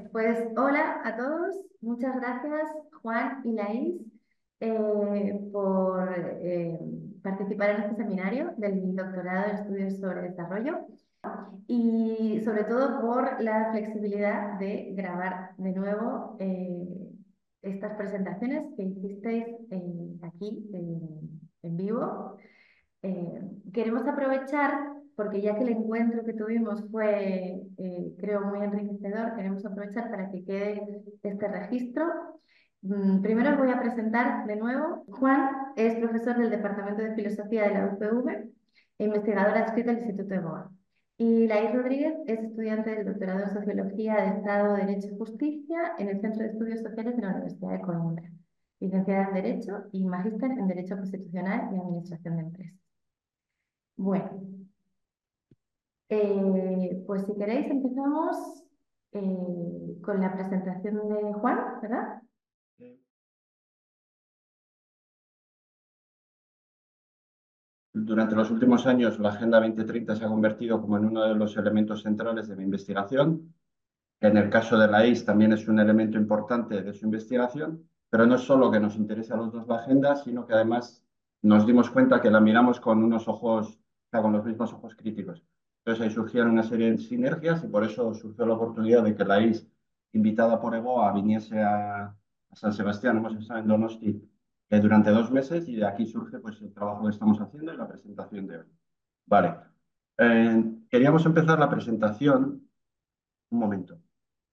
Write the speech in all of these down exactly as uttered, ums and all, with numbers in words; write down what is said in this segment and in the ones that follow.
pues hola a todos. Muchas gracias, Juan y Laís, eh, por eh, participar en este seminario del doctorado en estudios sobre desarrollo y sobre todo por la flexibilidad de grabar de nuevo eh, estas presentaciones que hicisteis eh, aquí en, en vivo. Eh, Queremos aprovechar, porque ya que el encuentro que tuvimos fue, eh, creo, muy enriquecedor, queremos aprovechar para que quede este registro. Mm, Primero os voy a presentar de nuevo. Juan es profesor del Departamento de Filosofía de la U P V e investigador adscrito al Instituto de Boa. Y Laís Rodríguez es estudiante del doctorado en Sociología de Estado, Derecho y Justicia en el Centro de Estudios Sociales de la Universidad de Coimbra. Licenciada en Derecho y magíster en Derecho Constitucional y Administración de Empresas. Bueno, eh, pues si queréis empezamos eh, con la presentación de Juan, ¿verdad? Durante los últimos años, la Agenda dos mil treinta se ha convertido como en uno de los elementos centrales de mi investigación. En el caso de la I S también es un elemento importante de su investigación, pero no es solo que nos interese a los dos la agenda, sino que además nos dimos cuenta que la miramos con unos ojos, o sea, con los mismos ojos críticos. Entonces ahí surgieron una serie de sinergias y por eso surgió la oportunidad de que la I S, invitada por EBOA, viniese a, a San Sebastián. Hemos estado en Donosti eh, durante dos meses y de aquí surge pues, el trabajo que estamos haciendo y la presentación de hoy. Vale. Eh, queríamos empezar la presentación. Un momento.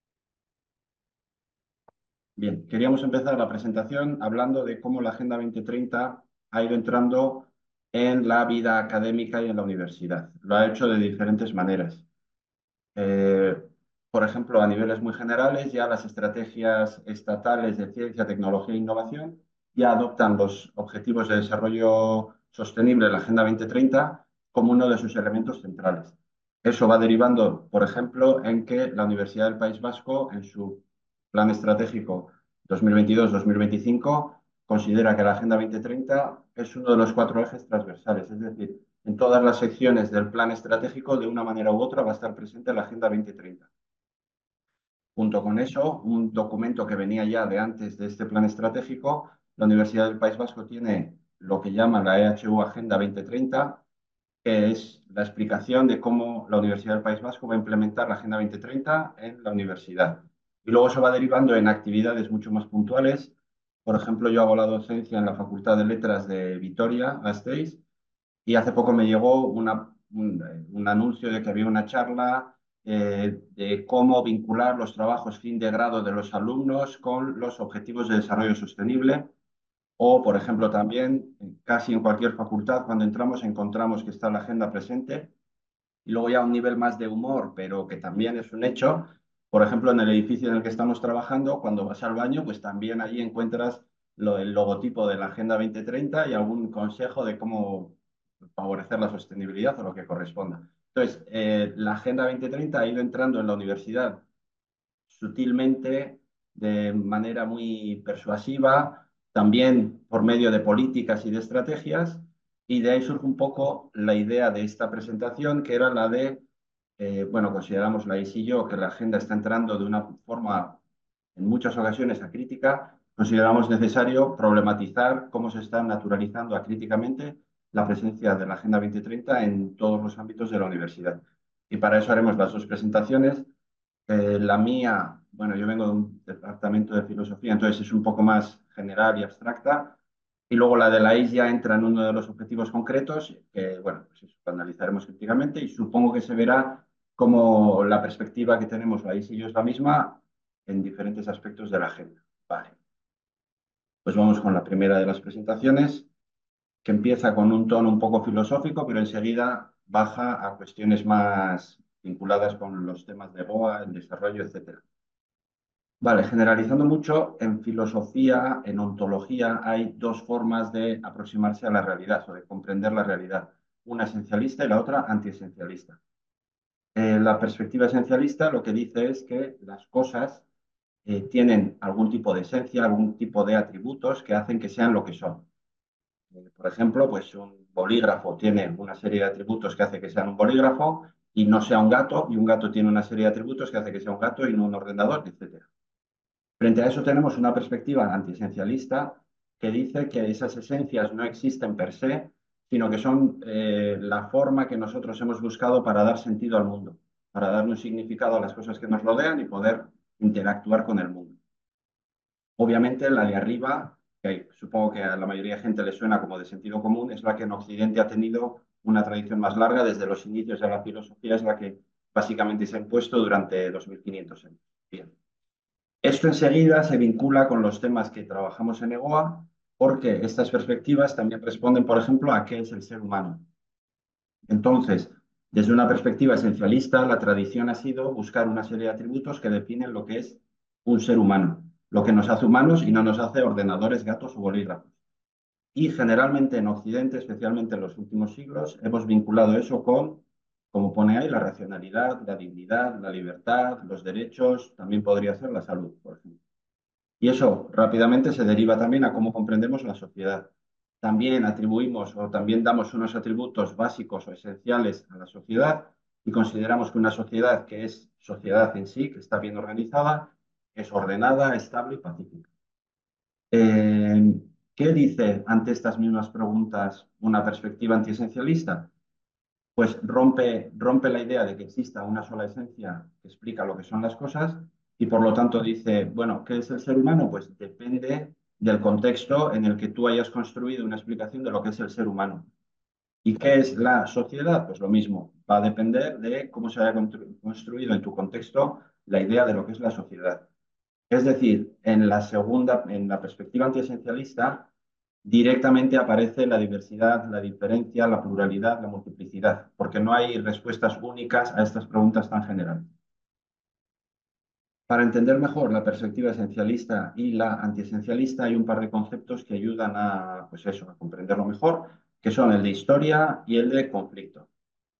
Bien, queríamos empezar la presentación hablando de cómo la Agenda dos mil treinta ha ido entrando en la vida académica y en la universidad. Lo ha hecho de diferentes maneras. Eh, por ejemplo, a niveles muy generales, ya las estrategias estatales de ciencia, tecnología e innovación ya adoptan los objetivos de desarrollo sostenible de la Agenda dos mil treinta como uno de sus elementos centrales. Eso va derivando, por ejemplo, en que la Universidad del País Vasco, en su plan estratégico dos mil veintidós dos mil veinticinco, considera que la Agenda dos mil treinta es uno de los cuatro ejes transversales, es decir, en todas las secciones del plan estratégico, de una manera u otra, va a estar presente la Agenda dos mil treinta. Junto con eso, un documento que venía ya de antes de este plan estratégico, la Universidad del País Vasco tiene lo que llama la E H U Agenda dos mil treinta, que es la explicación de cómo la Universidad del País Vasco va a implementar la Agenda dos mil treinta en la universidad. Y luego se va derivando en actividades mucho más puntuales. Por ejemplo, yo hago la docencia en la Facultad de Letras de Vitoria-Gasteiz y hace poco me llegó una, un, un, anuncio de que había una charla eh, de cómo vincular los trabajos fin de grado de los alumnos con los objetivos de desarrollo sostenible. O, por ejemplo, también casi en cualquier facultad, cuando entramos, encontramos que está la agenda presente. Y luego ya a un nivel más de humor, pero que también es un hecho. Por ejemplo, en el edificio en el que estamos trabajando, cuando vas al baño, pues también allí encuentras lo, el logotipo de la Agenda dos mil treinta y algún consejo de cómo favorecer la sostenibilidad o lo que corresponda. Entonces, eh, la Agenda dos mil treinta ha ido entrando en la universidad sutilmente, de manera muy persuasiva, también por medio de políticas y de estrategias, y de ahí surge un poco la idea de esta presentación, que era la de, eh, bueno, consideramos la I S y yo, que la agenda está entrando de una forma, en muchas ocasiones, acrítica. Consideramos necesario problematizar cómo se está naturalizando acríticamente la presencia de la Agenda dos mil treinta en todos los ámbitos de la universidad. Y para eso haremos las dos presentaciones. Eh, la mía, bueno, yo vengo de un departamento de filosofía, entonces es un poco más general y abstracta. Y luego la de la I S ya entra en uno de los objetivos concretos, que, bueno, pues eso lo analizaremos críticamente y supongo que se verá cómo la perspectiva que tenemos la I S y yo es la misma en diferentes aspectos de la agenda. Vale, pues vamos con la primera de las presentaciones, que empieza con un tono un poco filosófico, pero enseguida baja a cuestiones más vinculadas con los temas de BOA, el desarrollo, etcétera. Vale, generalizando mucho, en filosofía, en ontología, hay dos formas de aproximarse a la realidad o de comprender la realidad, una esencialista y la otra antiesencialista. Eh, la perspectiva esencialista lo que dice es que las cosas eh, tienen algún tipo de esencia, algún tipo de atributos que hacen que sean lo que son. Eh, por ejemplo, pues un bolígrafo tiene una serie de atributos que hace que sean un bolígrafo y no sea un gato, y un gato tiene una serie de atributos que hace que sea un gato y no un ordenador, etcétera. Frente a eso tenemos una perspectiva antiesencialista que dice que esas esencias no existen per se, sino que son eh, la forma que nosotros hemos buscado para dar sentido al mundo, para darle un significado a las cosas que nos rodean y poder interactuar con el mundo. Obviamente, la de arriba, que supongo que a la mayoría de gente le suena como de sentido común, es la que en Occidente ha tenido una tradición más larga desde los inicios de la filosofía, es la que básicamente se ha impuesto durante dos mil quinientos años. Bien. Esto enseguida se vincula con los temas que trabajamos en EGOA, porque estas perspectivas también responden, por ejemplo, a qué es el ser humano. Entonces, desde una perspectiva esencialista, la tradición ha sido buscar una serie de atributos que definen lo que es un ser humano, lo que nos hace humanos y no nos hace ordenadores, gatos o bolígrafos. Y generalmente en Occidente, especialmente en los últimos siglos, hemos vinculado eso con, como pone ahí, la racionalidad, la dignidad, la libertad, los derechos, también podría ser la salud, por ejemplo. Y eso rápidamente se deriva también a cómo comprendemos la sociedad. También atribuimos o también damos unos atributos básicos o esenciales a la sociedad y consideramos que una sociedad que es sociedad en sí, que está bien organizada, es ordenada, estable y pacífica. Eh, ¿Qué dice ante estas mismas preguntas una perspectiva antiesencialista? Pues rompe, rompe la idea de que exista una sola esencia que explica lo que son las cosas y por lo tanto dice, bueno, ¿qué es el ser humano? Pues depende del contexto en el que tú hayas construido una explicación de lo que es el ser humano. ¿Y qué es la sociedad? Pues lo mismo, va a depender de cómo se haya construido en tu contexto la idea de lo que es la sociedad. Es decir, en la segunda, en la perspectiva antiesencialista, directamente aparece la diversidad, la diferencia, la pluralidad, la multiplicidad, porque no hay respuestas únicas a estas preguntas tan generales. Para entender mejor la perspectiva esencialista y la antiesencialista, hay un par de conceptos que ayudan a, pues eso, a comprenderlo mejor, que son el de historia y el de conflicto.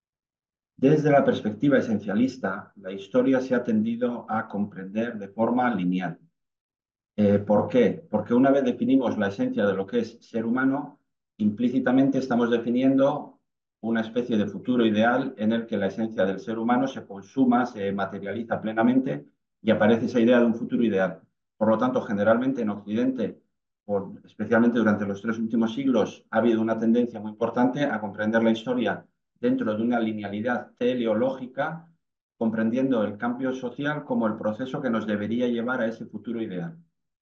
Desde la perspectiva esencialista, la historia se ha tendido a comprender de forma lineal. Eh, ¿por qué? Porque una vez definimos la esencia de lo que es ser humano, implícitamente estamos definiendo una especie de futuro ideal en el que la esencia del ser humano se consuma, se materializa plenamente y aparece esa idea de un futuro ideal. Por lo tanto, generalmente en Occidente, por, especialmente durante los tres últimos siglos, ha habido una tendencia muy importante a comprender la historia dentro de una linealidad teleológica, comprendiendo el cambio social como el proceso que nos debería llevar a ese futuro ideal.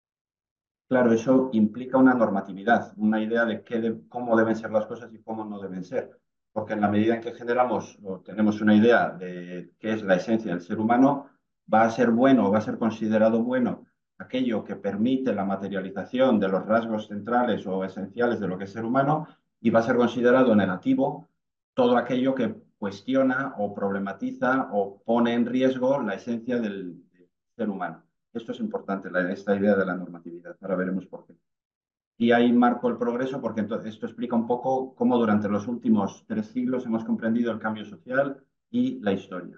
Claro, eso implica una normatividad, una idea de, qué de cómo deben ser las cosas y cómo no deben ser. Porque en la medida en que generamos o tenemos una idea de qué es la esencia del ser humano, va a ser bueno o va a ser considerado bueno aquello que permite la materialización de los rasgos centrales o esenciales de lo que es ser humano y va a ser considerado negativo todo aquello que cuestiona o problematiza o pone en riesgo la esencia del, del ser humano. Esto es importante, la, esta idea de la normatividad. Ahora veremos por qué. Y ahí marco el progreso porque entonces, esto explica un poco cómo durante los últimos tres siglos hemos comprendido el cambio social y la historia.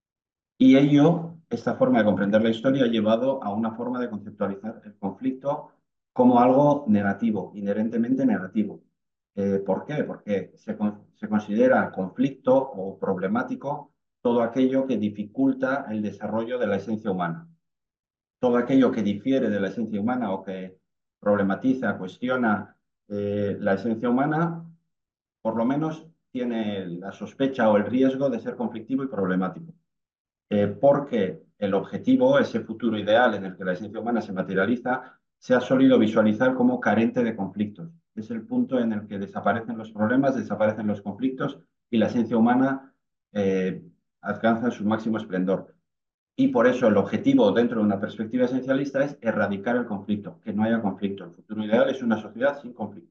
Y ello, esta forma de comprender la historia, ha llevado a una forma de conceptualizar el conflicto como algo negativo, inherentemente negativo. Eh, ¿Por qué? Porque se, se considera conflicto o problemático todo aquello que dificulta el desarrollo de la esencia humana. Todo aquello que difiere de la esencia humana o que problematiza, cuestiona eh, la esencia humana, por lo menos tiene la sospecha o el riesgo de ser conflictivo y problemático. Eh, porque el objetivo, ese futuro ideal en el que la esencia humana se materializa, se ha solido visualizar como carente de conflictos. Es el punto en el que desaparecen los problemas, desaparecen los conflictos y la esencia humana eh, alcanza su máximo esplendor. Y por eso el objetivo dentro de una perspectiva esencialista es erradicar el conflicto, que no haya conflicto. El futuro ideal es una sociedad sin conflicto.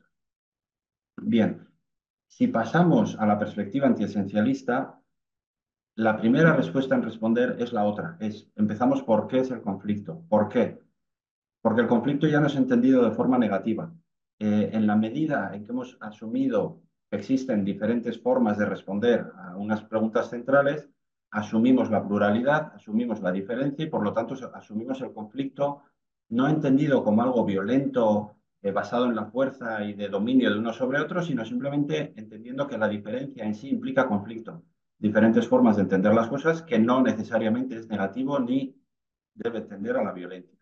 Bien, si pasamos a la perspectiva antiesencialista, la primera respuesta en responder es la otra. Es, empezamos por qué es el conflicto. ¿Por qué? Porque el conflicto ya no es entendido de forma negativa. Eh, en la medida en que hemos asumido que existen diferentes formas de responder a unas preguntas centrales, asumimos la pluralidad, asumimos la diferencia y por lo tanto asumimos el conflicto no entendido como algo violento, eh, basado en la fuerza y de dominio de uno sobre otro, sino simplemente entendiendo que la diferencia en sí implica conflicto. diferentes formas de entender las cosas, que no necesariamente es negativo ni debe tender a la violencia.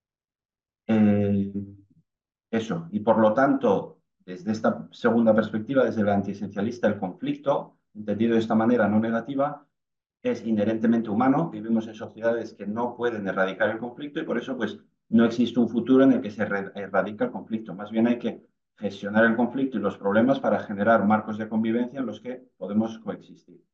Eh, Eso, y por lo tanto, desde esta segunda perspectiva, desde la antiesencialista, el conflicto, entendido de esta manera no negativa, es inherentemente humano. Vivimos en sociedades que no pueden erradicar el conflicto y por eso pues, no existe un futuro en el que se erradica el conflicto. Más bien hay que gestionar el conflicto y los problemas para generar marcos de convivencia en los que podemos coexistir.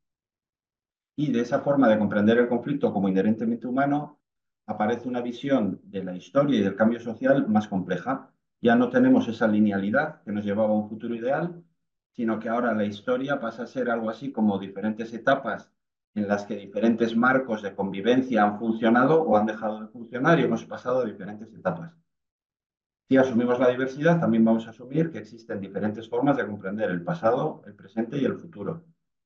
Y de esa forma de comprender el conflicto como inherentemente humano, aparece una visión de la historia y del cambio social más compleja. Ya no tenemos esa linealidad que nos llevaba a un futuro ideal, sino que ahora la historia pasa a ser algo así como diferentes etapas en las que diferentes marcos de convivencia han funcionado o han dejado de funcionar y hemos pasado a diferentes etapas. Si asumimos la diversidad, también vamos a asumir que existen diferentes formas de comprender el pasado, el presente y el futuro.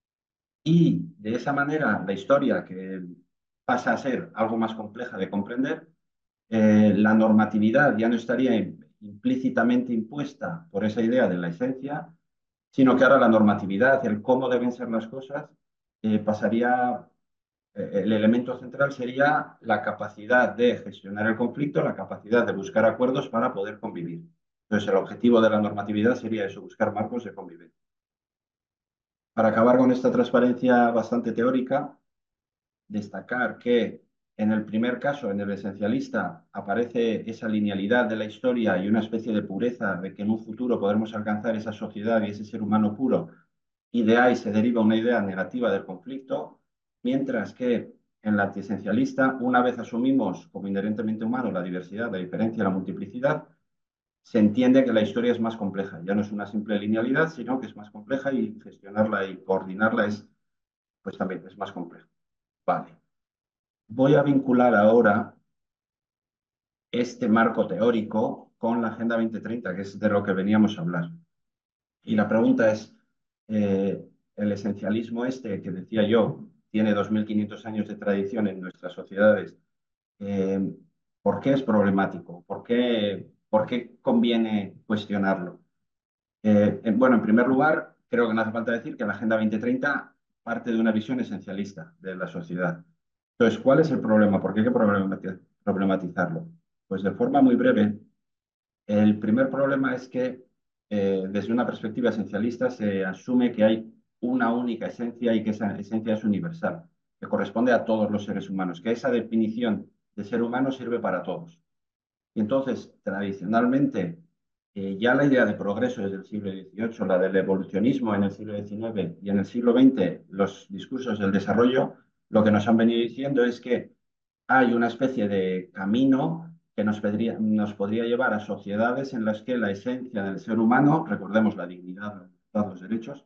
Y de esa manera, la historia, que pasa a ser algo más compleja de comprender, eh, la normatividad ya no estaría implícitamente impuesta por esa idea de la esencia, sino que ahora la normatividad, el cómo deben ser las cosas, eh, pasaría, eh, el elemento central sería la capacidad de gestionar el conflicto, la capacidad de buscar acuerdos para poder convivir. Entonces, el objetivo de la normatividad sería eso, buscar marcos de convivencia. Para acabar con esta transparencia bastante teórica, destacar que en el primer caso, en el esencialista, aparece esa linealidad de la historia y una especie de pureza de que en un futuro podremos alcanzar esa sociedad y ese ser humano puro, y de ahí se deriva una idea negativa del conflicto, mientras que en la antiesencialista, una vez asumimos como inherentemente humano la diversidad, la diferencia, la multiplicidad, se entiende que la historia es más compleja. Ya no es una simple linealidad, sino que es más compleja y gestionarla y coordinarla es, pues también es más complejo. Vale. Voy a vincular ahora este marco teórico con la Agenda dos mil treinta, que es de lo que veníamos a hablar. Y la pregunta es, eh, el esencialismo este, que decía yo, tiene dos mil quinientos años de tradición en nuestras sociedades, eh, ¿por qué es problemático? ¿Por qué, por qué conviene cuestionarlo? Eh, en, bueno, en primer lugar, creo que no hace falta decir que la Agenda dos mil treinta parte de una visión esencialista de la sociedad. Entonces, ¿cuál es el problema? ¿Por qué hay que problematizarlo? Pues de forma muy breve, el primer problema es que eh, desde una perspectiva esencialista se asume que hay una única esencia y que esa esencia es universal, que corresponde a todos los seres humanos, que esa definición de ser humano sirve para todos. Y entonces, tradicionalmente, eh, ya la idea de progreso desde el siglo dieciocho, la del evolucionismo en el siglo diecinueve y en el siglo veinte, los discursos del desarrollo, lo que nos han venido diciendo es que hay una especie de camino que nos podría, nos podría llevar a sociedades en las que la esencia del ser humano, recordemos la dignidad, los derechos,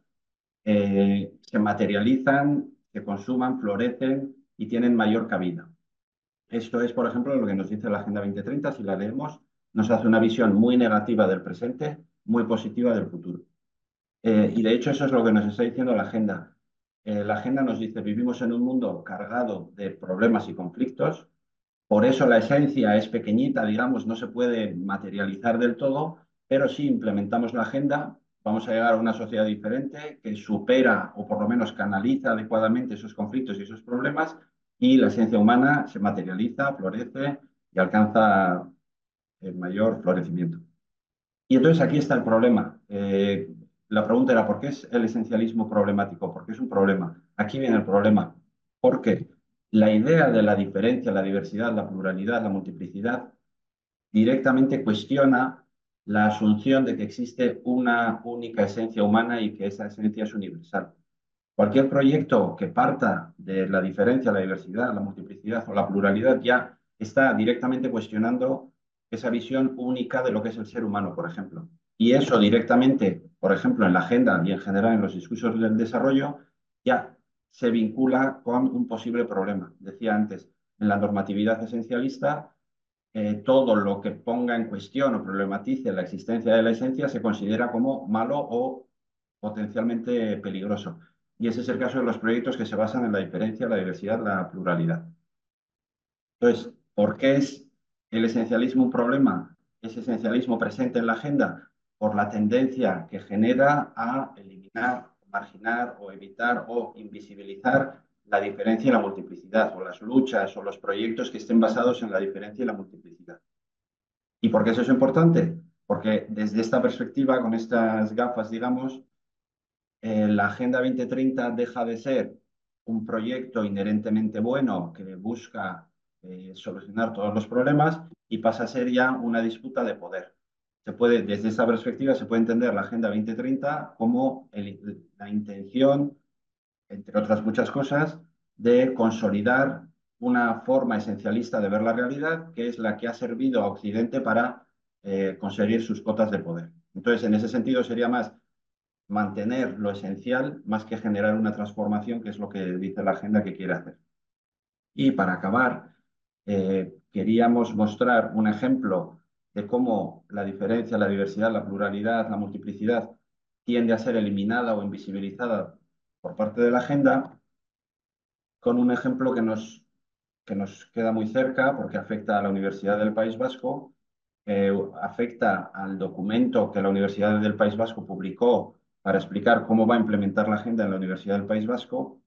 eh, se materializan, se consuman, florecen y tienen mayor cabida. Esto es, por ejemplo, lo que nos dice la Agenda dos mil treinta. Si la leemos, nos hace una visión muy negativa del presente, muy positiva del futuro. Eh, y de hecho eso es lo que nos está diciendo la Agenda. Eh, la Agenda nos dice, vivimos en un mundo cargado de problemas y conflictos, por eso la esencia es pequeñita, digamos, no se puede materializar del todo, pero si implementamos la agenda, vamos a llegar a una sociedad diferente que supera o por lo menos canaliza adecuadamente esos conflictos y esos problemas y la esencia humana se materializa, florece y alcanza el mayor florecimiento. Y entonces aquí está el problema. Eh, la pregunta era, ¿por qué es el esencialismo problemático? ¿Por qué es un problema? Aquí viene el problema. Porque la idea de la diferencia, la diversidad, la pluralidad, la multiplicidad, directamente cuestiona la asunción de que existe una única esencia humana y que esa esencia es universal. Cualquier proyecto que parta de la diferencia, la diversidad, la multiplicidad o la pluralidad ya está directamente cuestionando esa visión única de lo que es el ser humano, por ejemplo. Y eso directamente, por ejemplo, en la agenda y en general en los discursos del desarrollo, ya se vincula con un posible problema. Decía antes, en la normatividad esencialista, eh, todo lo que ponga en cuestión o problematice la existencia de la esencia se considera como malo o potencialmente peligroso. Y ese es el caso de los proyectos que se basan en la diferencia, la diversidad, la pluralidad. Entonces, ¿por qué es el esencialismo un problema? ¿Es esencialismo presente en la agenda? Por la tendencia que genera a eliminar, marginar o evitar o invisibilizar la diferencia y la multiplicidad, o las luchas o los proyectos que estén basados en la diferencia y la multiplicidad. ¿Y por qué eso es importante? Porque desde esta perspectiva, con estas gafas, digamos, eh, la Agenda dos mil treinta deja de ser un proyecto inherentemente bueno que busca eh, solucionar todos los problemas y pasa a ser ya una disputa de poder. Se puede, desde esta perspectiva se puede entender la Agenda dos mil treinta como el, la intención, entre otras muchas cosas, de consolidar una forma esencialista de ver la realidad, que es la que ha servido a Occidente para eh, conseguir sus cotas de poder. Entonces, en ese sentido, sería más mantener lo esencial más que generar una transformación, que es lo que dice la agenda que quiere hacer. Y para acabar, eh, queríamos mostrar un ejemplo de cómo la diferencia, la diversidad, la pluralidad, la multiplicidad tiende a ser eliminada o invisibilizada por parte de la agenda, con un ejemplo que nos, que nos queda muy cerca porque afecta a la Universidad del País Vasco, eh, afecta al documento que la Universidad del País Vasco publicó para explicar cómo va a implementar la agenda en la Universidad del País Vasco,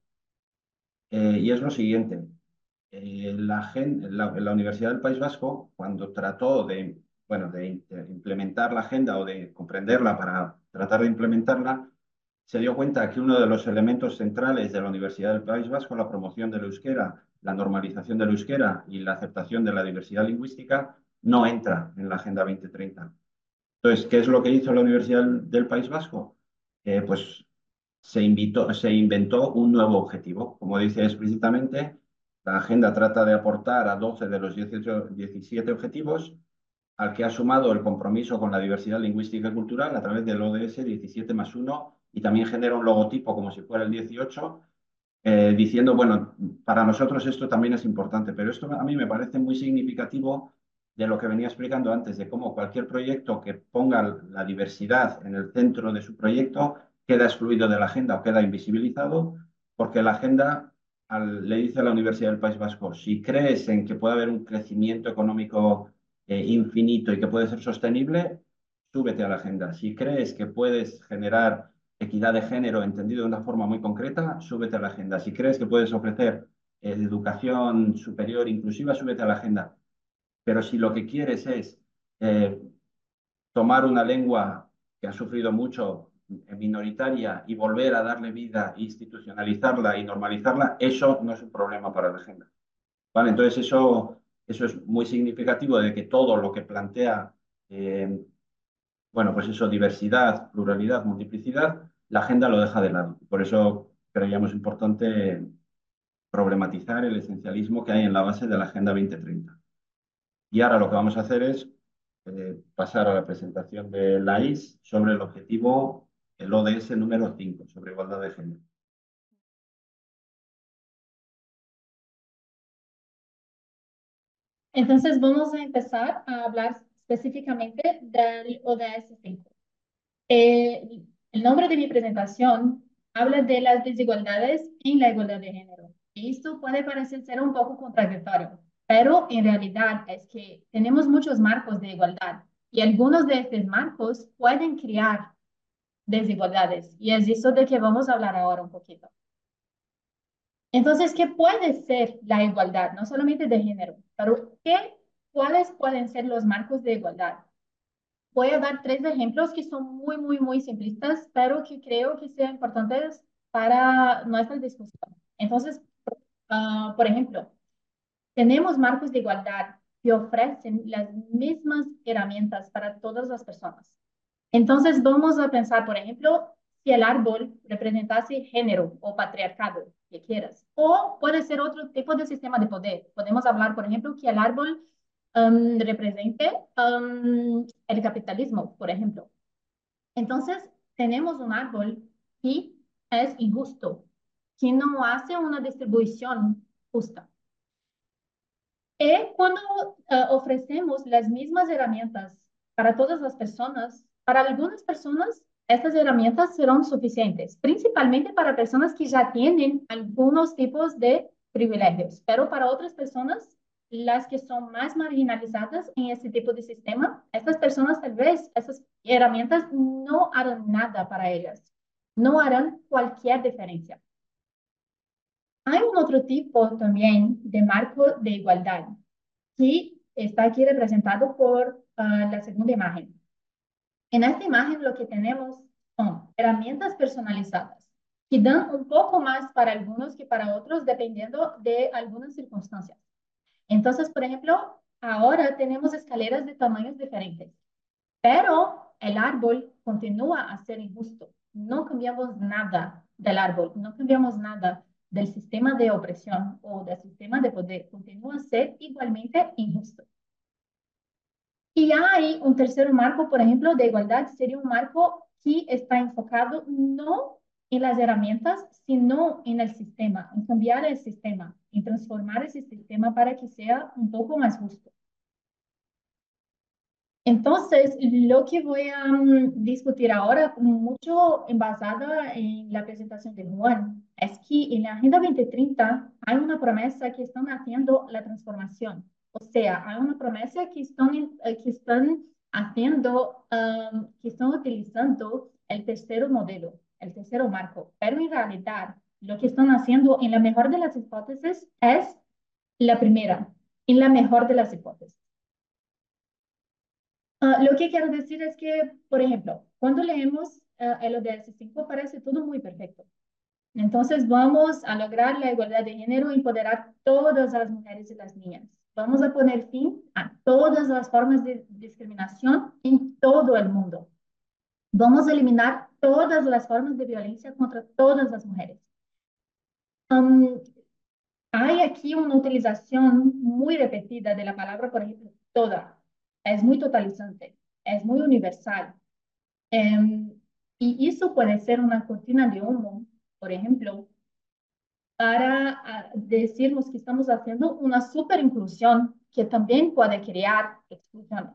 eh, y es lo siguiente. Eh, la, la, la, Universidad del País Vasco, cuando trató de, bueno, de implementar la agenda o de comprenderla para tratar de implementarla, se dio cuenta que uno de los elementos centrales de la Universidad del País Vasco, la promoción del euskera, la normalización del euskera y la aceptación de la diversidad lingüística, no entra en la Agenda dos mil treinta. Entonces, ¿qué es lo que hizo la Universidad del País Vasco? Eh, pues se, invitó, se inventó un nuevo objetivo. Como dice explícitamente, la agenda trata de aportar a doce de los dieciocho, diecisiete objetivos, al que ha sumado el compromiso con la diversidad lingüística y cultural a través del O D S diecisiete más uno, y también genera un logotipo como si fuera el dieciocho, eh, diciendo, bueno, para nosotros esto también es importante, pero esto a mí me parece muy significativo de lo que venía explicando antes, de cómo cualquier proyecto que ponga la diversidad en el centro de su proyecto queda excluido de la agenda o queda invisibilizado, porque la agenda al, le dice a la Universidad del País Vasco, si crees en que puede haber un crecimiento económico eh, infinito y que puede ser sostenible, súbete a la agenda. Si crees que puedes generar equidad de género entendido de una forma muy concreta, súbete a la agenda. Si crees que puedes ofrecer eh, educación superior inclusiva, súbete a la agenda. Pero si lo que quieres es eh, tomar una lengua que ha sufrido mucho, eh, minoritaria, y volver a darle vida, institucionalizarla y normalizarla, eso no es un problema para la agenda. ¿Vale? Entonces eso, eso es muy significativo de que todo lo que plantea, eh, bueno, pues eso, diversidad, pluralidad, multiplicidad, la agenda lo deja de lado. Por eso creíamos importante problematizar el esencialismo que hay en la base de la Agenda dos mil treinta. Y ahora lo que vamos a hacer es eh, pasar a la presentación de la I S sobre el objetivo, el O D S número cinco, sobre igualdad de género. Entonces vamos a empezar a hablar específicamente del O D S cinco. Eh, el nombre de mi presentación habla de las desigualdades en la igualdad de género. Y esto puede parecer ser un poco contradictorio, pero en realidad es que tenemos muchos marcos de igualdad y algunos de estos marcos pueden crear desigualdades. Y es eso de que vamos a hablar ahora un poquito. Entonces, ¿qué puede ser la igualdad? No solamente de género, pero ¿qué, cuáles pueden ser los marcos de igualdad? Voy a dar tres ejemplos que son muy, muy, muy simplistas, pero que creo que sean importantes para nuestra discusión. Entonces, uh, por ejemplo, tenemos marcos de igualdad que ofrecen las mismas herramientas para todas las personas. Entonces, vamos a pensar, por ejemplo, si el árbol representase género o patriarcado, que quieras. O puede ser otro tipo de sistema de poder. Podemos hablar, por ejemplo, que el árbol um, represente um, el capitalismo, por ejemplo. Entonces, tenemos un árbol que es injusto, que no hace una distribución justa. Y cuando uh, ofrecemos las mismas herramientas para todas las personas, para algunas personas estas herramientas serán suficientes, principalmente para personas que ya tienen algunos tipos de privilegios, pero para otras personas, las que son más marginalizadas en este tipo de sistema, estas personas tal vez, estas herramientas no harán nada para ellas. no harán cualquier diferencia. Hay un otro tipo también de marco de igualdad que está aquí representado por uh, la segunda imagen. En esta imagen lo que tenemos son herramientas personalizadas que dan un poco más para algunos que para otros dependiendo de algunas circunstancias. Entonces, por ejemplo, ahora tenemos escaleras de tamaños diferentes, pero el árbol continúa a ser injusto. No cambiamos nada del árbol, no cambiamos nada del sistema de opresión o del sistema de poder. Continúa a ser igualmente injusto. Y hay un tercer marco, por ejemplo, de igualdad, sería un marco que está enfocado no en las herramientas, sino en el sistema, en cambiar el sistema, en transformar ese sistema para que sea un poco más justo. Entonces, lo que voy a um, discutir ahora, mucho basada en la presentación de Juan, es que en la Agenda veinte treinta hay una promesa que están haciendo la transformación. O sea, hay una promesa que están, que están haciendo, um, que están utilizando el tercer modelo, el tercer marco. Pero en realidad, lo que están haciendo en la mejor de las hipótesis es la primera, en la mejor de las hipótesis. Uh, lo que quiero decir es que, por ejemplo, cuando leemos uh, el O D S cinco parece todo muy perfecto. Entonces vamos a lograr la igualdad de género, empoderar todas las mujeres y las niñas. Vamos a poner fin a todas las formas de discriminación en todo el mundo. Vamos a eliminar todas las formas de violencia contra todas las mujeres. Um, hay aquí una utilización muy repetida de la palabra, por ejemplo, toda. Es muy totalizante, es muy universal. Um, y eso puede ser una cortina de humo, por ejemplo, para uh, decirnos que estamos haciendo una super inclusión que también puede crear exclusiones.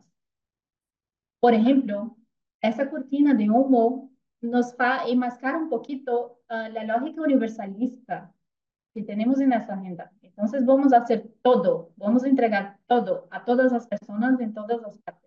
Por ejemplo, esa cortina de humo nos va a enmascarar un poquito uh, la lógica universalista que tenemos en nuestra agenda. Entonces vamos a hacer todo, vamos a entregar todo a todas las personas en todas las partes.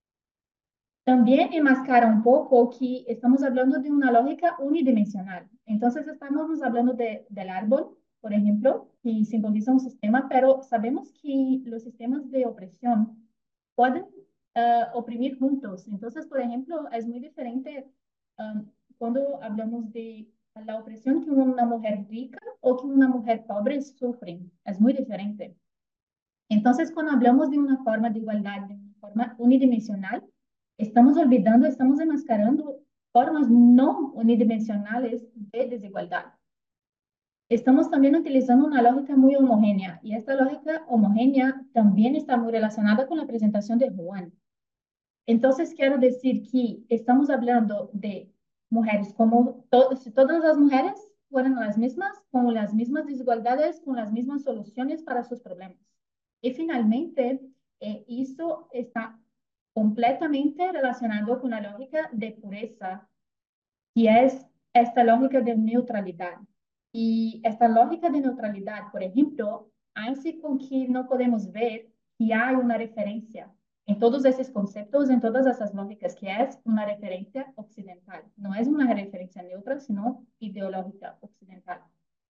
También enmascara un poco que estamos hablando de una lógica unidimensional. Entonces estamos hablando de, del árbol, por ejemplo, que simboliza un sistema, pero sabemos que los sistemas de opresión pueden uh, oprimir juntos. Entonces, por ejemplo, es muy diferente um, cuando hablamos de la opresión que una mujer rica o que una mujer pobre sufren. Es muy diferente. Entonces, cuando hablamos de una forma de igualdad, de una forma unidimensional, estamos olvidando, estamos enmascarando formas no unidimensionales de desigualdad. Estamos también utilizando una lógica muy homogénea y esta lógica homogénea también está muy relacionada con la presentación de Juan. Entonces, quiero decir que estamos hablando de mujeres como to si todas las mujeres fueran las mismas, con las mismas desigualdades, con las mismas soluciones para sus problemas. Y finalmente, eh, eso está completamente relacionado con la lógica de pureza, y es esta lógica de neutralidad. Y esta lógica de neutralidad, por ejemplo, hace con que no podemos ver que hay una referencia en todos esos conceptos, en todas esas lógicas, que es una referencia occidental. No es una referencia neutra, sino ideológica occidental.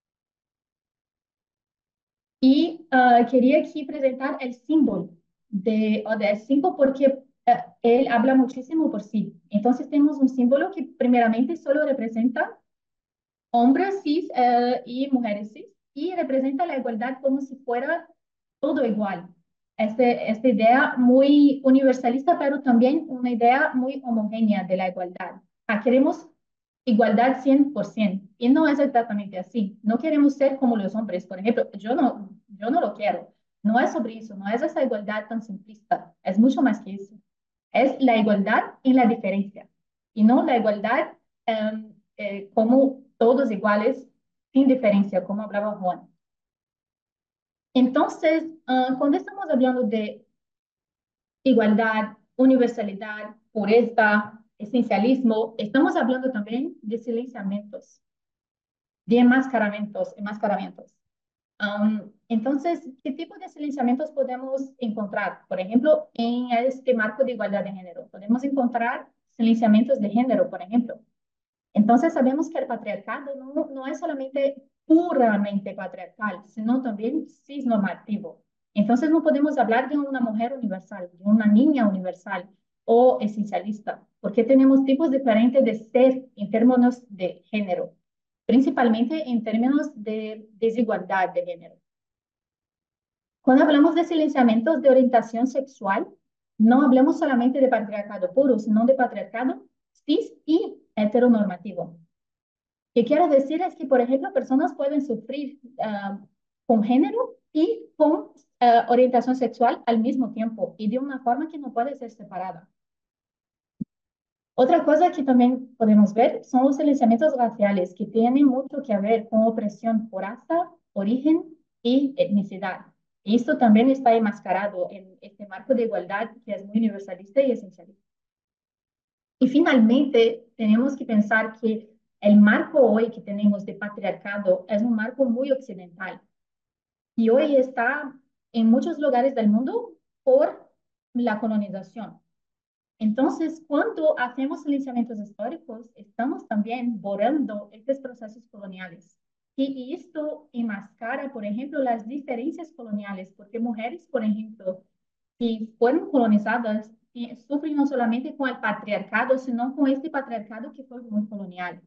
Y uh, quería aquí presentar el símbolo de O D S cinco porque uh, él habla muchísimo por sí. Entonces tenemos un símbolo que primeramente solo representa hombres cis uh, y mujeres cis y representa la igualdad como si fuera todo igual. Este, esta idea muy universalista, pero también una idea muy homogénea de la igualdad. Ah, queremos igualdad cien por ciento y no es exactamente así. No queremos ser como los hombres, por ejemplo, yo no, yo no lo quiero. No es sobre eso, no es esa igualdad tan simplista, es mucho más que eso. Es la igualdad en la diferencia y no la igualdad um, eh, como todos iguales, sin diferencia, como hablaba Juan. Entonces, uh, cuando estamos hablando de igualdad, universalidad, pureza, esencialismo, estamos hablando también de silenciamientos, de enmascaramientos, enmascaramientos. Um, entonces, ¿qué tipo de silenciamientos podemos encontrar? Por ejemplo, en este marco de igualdad de género, podemos encontrar silenciamientos de género, por ejemplo. Entonces sabemos que el patriarcado no, no es solamente puramente patriarcal, sino también cisnormativo. Entonces no podemos hablar de una mujer universal, de una niña universal o esencialista, porque tenemos tipos diferentes de ser en términos de género, principalmente en términos de desigualdad de género. Cuando hablamos de silenciamientos de orientación sexual, no hablamos solamente de patriarcado puro, sino de patriarcado cis y heteronormativo. Lo que quiero decir es que, por ejemplo, personas pueden sufrir uh, con género y con uh, orientación sexual al mismo tiempo y de una forma que no puede ser separada. Otra cosa que también podemos ver son los silenciamientos raciales, que tienen mucho que ver con opresión por raza, origen y etnicidad. Y esto también está enmascarado en este marco de igualdad que es muy universalista y esencialista. Y finalmente, tenemos que pensar que el marco hoy que tenemos de patriarcado es un marco muy occidental y hoy está en muchos lugares del mundo por la colonización. Entonces, cuando hacemos silenciamientos históricos, estamos también borrando estos procesos coloniales. Y, y esto enmascara, por ejemplo, las diferencias coloniales, porque mujeres, por ejemplo, que fueron colonizadas, y sufren no solamente con el patriarcado, sino con este patriarcado que fue muy colonial.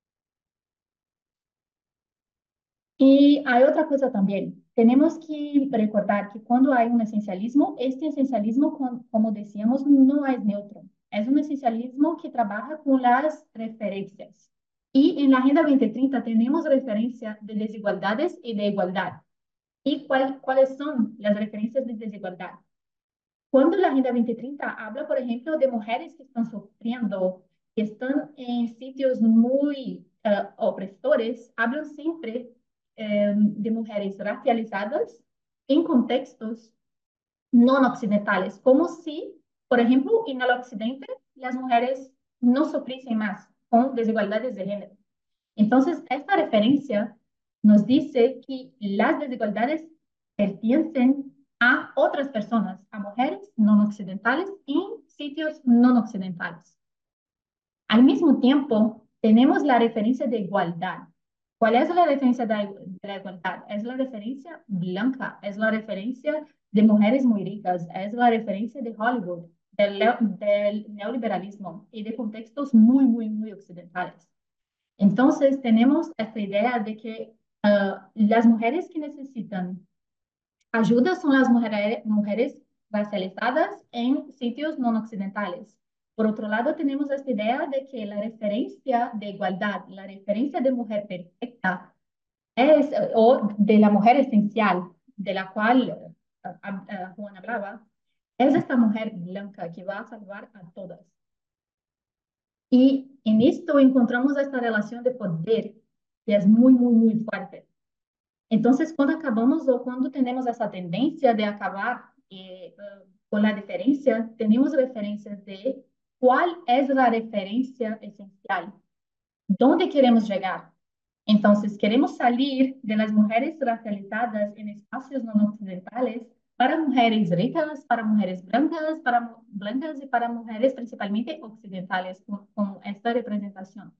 Y hay otra cosa también. Tenemos que recordar que cuando hay un esencialismo, este esencialismo, como decíamos, no es neutro. Es un esencialismo que trabaja con las referencias. Y en la Agenda veinte treinta tenemos referencia de desigualdades y de igualdad. ¿Y cuál, cuáles son las referencias de desigualdad? Cuando la Agenda veinte treinta habla, por ejemplo, de mujeres que están sufriendo, que están en sitios muy uh, opresores, hablan siempre um, de mujeres racializadas en contextos no occidentales, como si, por ejemplo, en el occidente las mujeres no sufriesen más con desigualdades de género. Entonces, esta referencia nos dice que las desigualdades pertenecen a otras personas, a mujeres no occidentales en sitios no occidentales. Al mismo tiempo, tenemos la referencia de igualdad. ¿Cuál es la referencia de la igualdad? Es la referencia blanca, es la referencia de mujeres muy ricas, es la referencia de Hollywood, del, del neoliberalismo y de contextos muy, muy, muy occidentales. Entonces, tenemos esta idea de que uh, las mujeres que necesitan ayuda son las mujeres, mujeres racializadas en sitios no occidentales. Por otro lado, tenemos esta idea de que la referencia de igualdad, la referencia de mujer perfecta, es, o de la mujer esencial, de la cual uh, uh, Juan hablaba, es esta mujer blanca que va a salvar a todas. Y en esto encontramos esta relación de poder que es muy, muy, muy fuerte. Entonces, cuando acabamos o cuando tenemos esa tendencia de acabar eh, uh, con la diferencia, tenemos referencias de cuál es la referencia esencial, dónde queremos llegar. Entonces, queremos salir de las mujeres racializadas en espacios no occidentales para mujeres ricas, para mujeres blancas, para blancas y para mujeres principalmente occidentales con, con esta representación.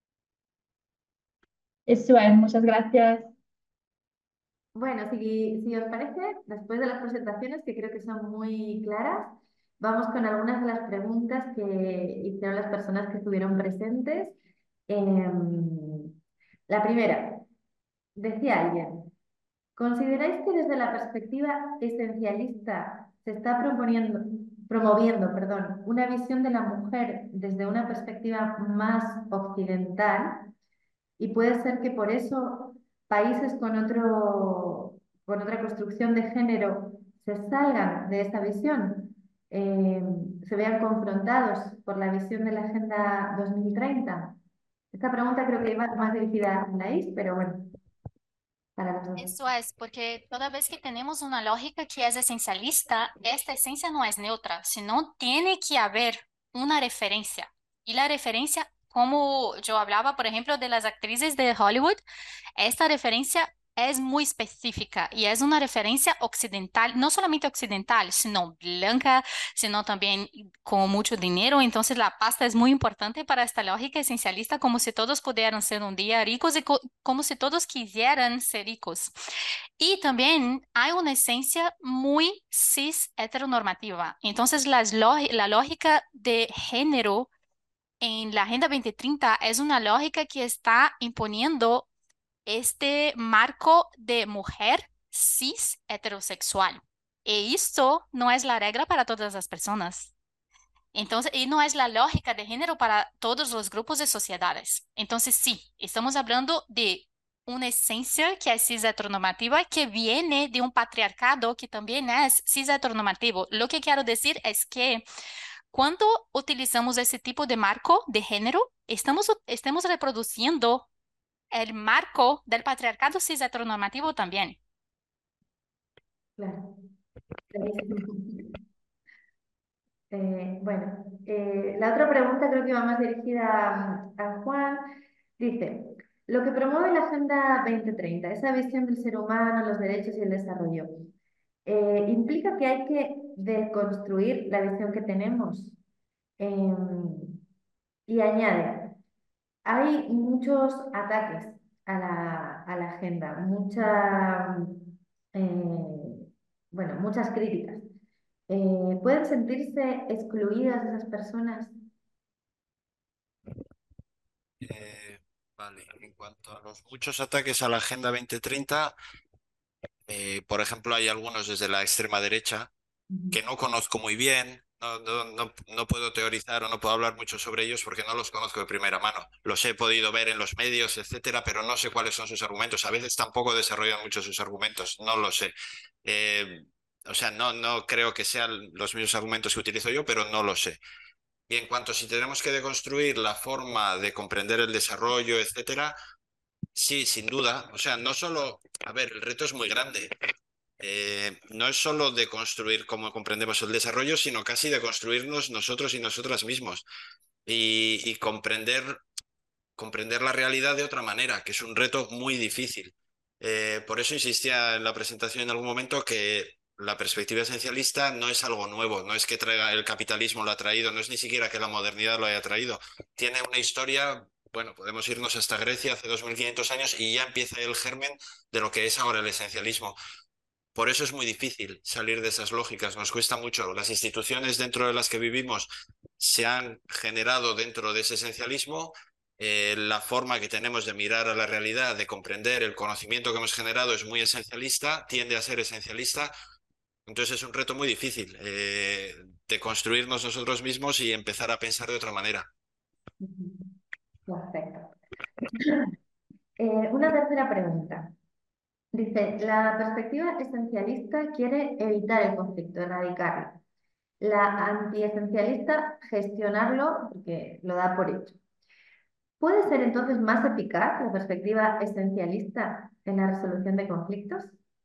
Eso es, muchas gracias. Bueno, si, si os parece, después de las presentaciones, que creo que son muy claras, vamos con algunas de las preguntas que hicieron las personas que estuvieron presentes. Eh, la primera, decía alguien, ¿consideráis que desde la perspectiva esencialista se está proponiendo, promoviendo, perdón, una visión de la mujer desde una perspectiva más occidental? Y puede ser que por eso países con otro, con otra construcción de género se salgan de esta visión, eh, se vean confrontados por la visión de la Agenda dos mil treinta. Esta pregunta creo que iba más dirigida a Anaís, pero bueno, para los dos. Eso es, porque toda vez que tenemos una lógica que es esencialista, esta esencia no es neutra, sino tiene que haber una referencia. Y la referencia, como yo hablaba, por ejemplo, de las actrices de Hollywood, esta referencia es muy específica y es una referencia occidental, no solamente occidental, sino blanca, sino también con mucho dinero. Entonces la pasta es muy importante para esta lógica esencialista, como si todos pudieran ser un día ricos y co- como si todos quisieran ser ricos. Y también hay una esencia muy cis heteronormativa. Entonces las log- la lógica de género en la Agenda veinte treinta es una lógica que está imponiendo este marco de mujer cis heterosexual. Y esto no es la regla para todas las personas. Entonces, y no es la lógica de género para todos los grupos de sociedades. Entonces, sí, estamos hablando de una esencia que es cis heteronormativa que viene de un patriarcado que también es cis heteronormativo. Lo que quiero decir es que cuando utilizamos ese tipo de marco de género, estamos, estamos reproduciendo el marco del patriarcado cis heteronormativo también. Claro. Eh, bueno, eh, la otra pregunta creo que va más dirigida a, a Juan. Dice, lo que promueve la Agenda veinte treinta, esa visión del ser humano, los derechos y el desarrollo, eh, implica que hay que deconstruir la visión que tenemos. Em, y añade, hay muchos ataques a la, a la agenda, mucha, eh, bueno, muchas críticas. Eh, ¿pueden sentirse excluidas esas personas? Eh, vale, en cuanto a los muchos ataques a la Agenda veinte treinta, eh, por ejemplo, hay algunos desde la extrema derecha que no conozco muy bien, no, no, no, no puedo teorizar o no puedo hablar mucho sobre ellos porque no los conozco de primera mano. Los he podido ver en los medios, etcétera, pero no sé cuáles son sus argumentos. A veces tampoco desarrollan mucho sus argumentos, no lo sé. Eh, o sea, no, no creo que sean los mismos argumentos que utilizo yo, pero no lo sé. Y en cuanto a si tenemos que deconstruir la forma de comprender el desarrollo, etcétera, sí, sin duda. O sea, no solo, a ver, el reto es muy grande. Eh, no es solo de construir cómo comprendemos el desarrollo, sino casi de construirnos nosotros y nosotras mismos y, y comprender, comprender la realidad de otra manera, que es un reto muy difícil. Eh, por eso insistía en la presentación en algún momento que la perspectiva esencialista no es algo nuevo, no es que traiga el capitalismo lo ha traído, no es ni siquiera que la modernidad lo haya traído. Tiene una historia, bueno, podemos irnos hasta Grecia hace dos mil quinientos años y ya empieza el germen de lo que es ahora el esencialismo. Por eso es muy difícil salir de esas lógicas, nos cuesta mucho. Las instituciones dentro de las que vivimos se han generado dentro de ese esencialismo. Eh, la forma que tenemos de mirar a la realidad, de comprender el conocimiento que hemos generado es muy esencialista, tiende a ser esencialista. Entonces es un reto muy difícil eh, de construirnos nosotros mismos y empezar a pensar de otra manera. Perfecto. Eh, una tercera pregunta. Dice, la perspectiva esencialista quiere evitar el conflicto, erradicarlo. La antiesencialista, gestionarlo porque lo da por hecho. ¿Puede ser entonces más eficaz la perspectiva esencialista en la resolución de conflictos?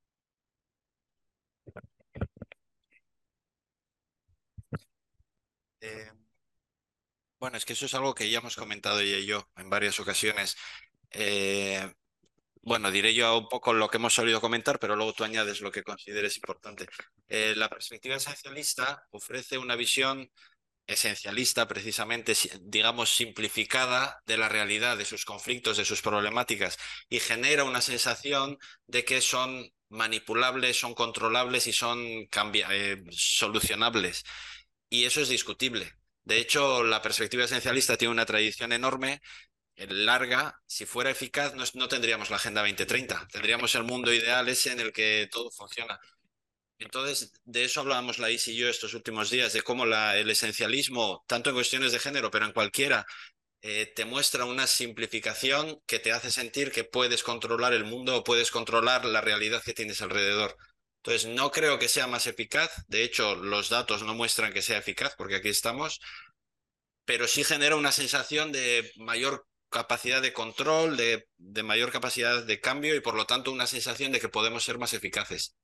Eh, bueno, es que eso es algo que ya hemos comentado ella y yo en varias ocasiones. Eh, Bueno, diré yo un poco lo que hemos solido comentar, pero luego tú añades lo que consideres importante. Eh, la perspectiva esencialista ofrece una visión esencialista, precisamente, si- digamos, simplificada de la realidad, de sus conflictos, de sus problemáticas, y genera una sensación de que son manipulables, son controlables y son cambia- eh, solucionables. Y eso es discutible. De hecho, la perspectiva esencialista tiene una tradición enorme larga. Si fuera eficaz, no, no tendríamos la Agenda veinte treinta, tendríamos el mundo ideal ese en el que todo funciona. Entonces, de eso hablábamos Laís y yo estos últimos días, de cómo la, el esencialismo, tanto en cuestiones de género, pero en cualquiera, eh, te muestra una simplificación que te hace sentir que puedes controlar el mundo o puedes controlar la realidad que tienes alrededor. Entonces, no creo que sea más eficaz. De hecho, los datos no muestran que sea eficaz, porque aquí estamos, pero sí genera una sensación de mayor capacidad de control, de, de mayor capacidad de cambio y por lo tanto una sensación de que podemos ser más eficaces.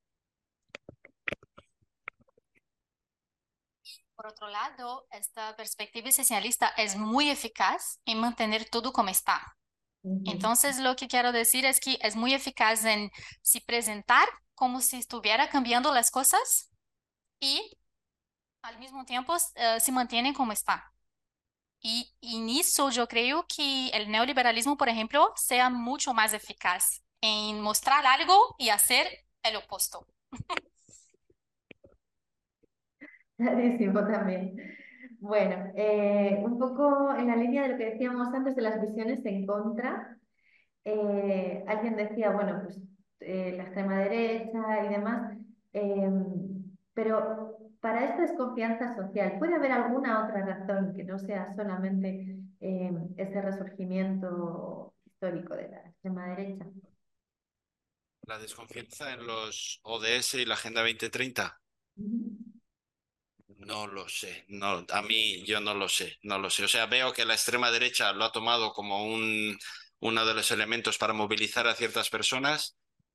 Por otro lado, esta perspectiva esencialista es muy eficaz en mantener todo como está. Ujú. Entonces, lo que quiero decir es que es muy eficaz en se presentar como si estuviera cambiando las cosas y al mismo tiempo eh, se mantienen como está. Y, y en eso yo creo que el neoliberalismo, por ejemplo, sea mucho más eficaz en mostrar algo y hacer el opuesto. Clarísimo también. Bueno, eh, un poco en la línea de lo que decíamos antes de las visiones en contra, eh, alguien decía, bueno, pues eh, la extrema derecha y demás, eh, pero para esta desconfianza social, ¿puede haber alguna otra razón que no sea solamente eh, ese resurgimiento histórico de la extrema derecha? La desconfianza en los O D S y la Agenda dos mil treinta. Ujú. No lo sé, no, a mí yo no lo sé, no lo sé. O sea, veo que la extrema derecha lo ha tomado como un, uno de los elementos para movilizar a ciertas personas.